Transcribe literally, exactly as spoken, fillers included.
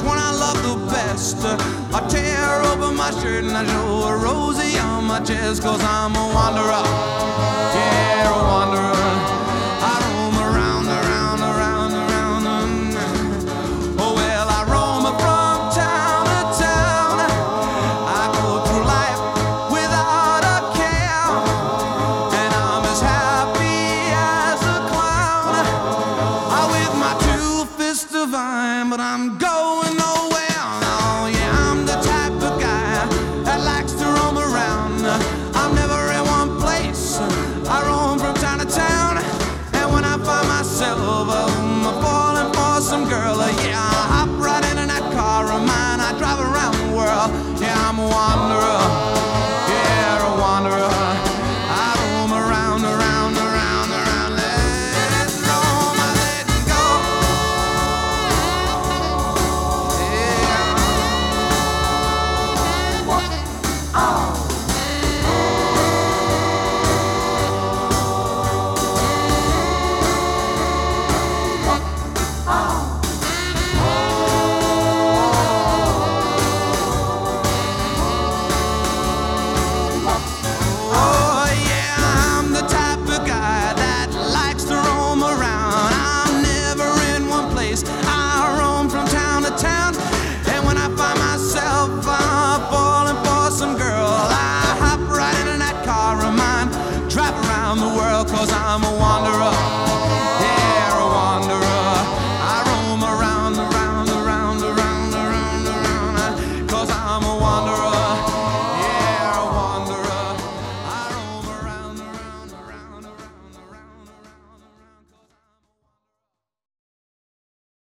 one I love the best. I tear open my shirt and I show a rosy on my chest, 'cause I'm a wanderer, yeah, a wanderer. I roam around, around, around, around, and oh well, I roam from town to town. I go through life without a care, and I'm as happy as a clown. I with my two fists divine, but I'm going nowhere. Oh yeah, I'm the type of guy that likes to roam around. I'm never in one place, I roam from town to town. And when I find myself um, falling for some girl, uh, yeah, I hop right into that car of mine. I drive around the world, yeah, I'm a wanderer, yeah, a wanderer. I roam around, around, around, around, letting go, my letting go. Oh yeah, I'm the type of guy that likes to roam around. I'm never in one place, I roam from town to town. And when I find myself uh, falling for some girl, I hop right into that car of mine, drive around the world, 'cause I'm a wanderer.